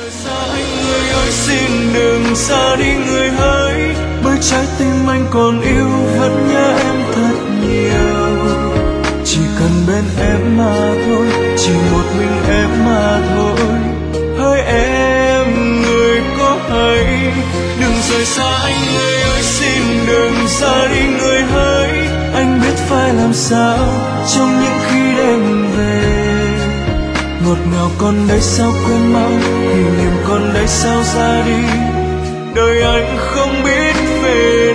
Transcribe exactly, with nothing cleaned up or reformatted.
rời xa anh người ơi, xin đừng xa đi người hỡi, bởi trái tim anh còn yêu vẫn nhớ em thật nhiều. Chỉ cần bên em mà thôi, chỉ một mình em mà thôi. Hỡi em người có hay, đừng rời xa anh người ơi, xin đừng xa đi người hỡi. Anh biết phải làm sao trong những khi đêm về, ngọt ngào còn đây sao quên mau, kỷ niệm còn đây sao ra đi, đời anh không biết về.